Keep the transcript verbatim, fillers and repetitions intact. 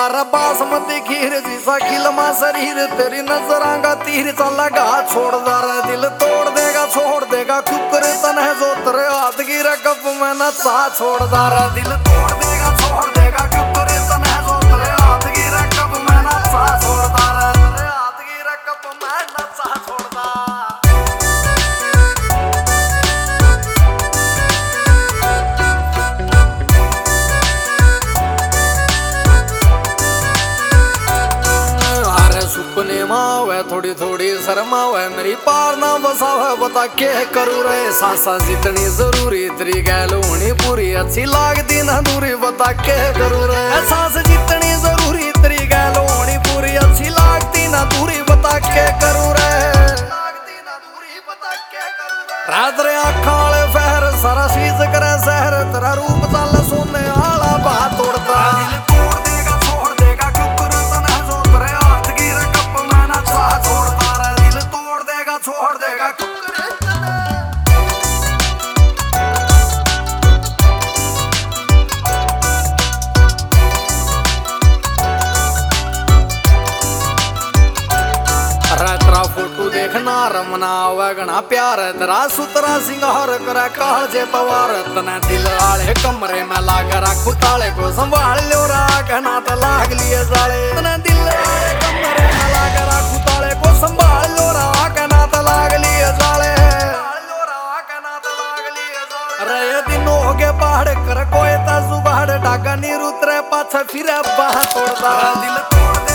बारह बासमती खीर जीसा खिलमा शरीर तेरी नजरां का तीर चला गा छोड़ दारा दिल तोड़ देगा छोड़ देगा कुकर तन है जो तेरे हाथ की रकब में नचा छोड़ दारा दिल तोड़ देगा छोड़ देगा कुकर तन है जो तेरे हाथ की रकब में नचा छोड़ दारा तेरे हाथ की रकब में नचा छोड़ दा। सुपने मावे थोड़ी थोड़ी शर्मावे मेरी पार ना बसावे बता के करूँ रे सासा जितनी जरूरी तेरी गैल होनी पूरी अच्छी लागती ना दूरी बता के करूँ रे सास जितनी जरूरी तेरी गैल होनी पूरी अच्छी लागती ना दूरी बता के करूँ रे रात रे आँखां वाले फहर सारा शीश करे शहर तेरा रूप चल सोने आला बात तोड़ता छोड़ देगा तेरा फोटो देखना रमना वगना प्यार तेरा सुतरा सिंगार करे कालजे पवार तने दिल आले कमरे में लाग रखू ताले को संभाल लो रागना तो लाग लिए जाले तने दिल कमरे में लाग रखू ताले को संभाल लो रागना तो लाग लिए जाले अरे दिन हो गए पहाड़ कर कोई ता जुगाड़ डाका नीर उतरे पाछा फिर बाह तोड़ता दिल तोड़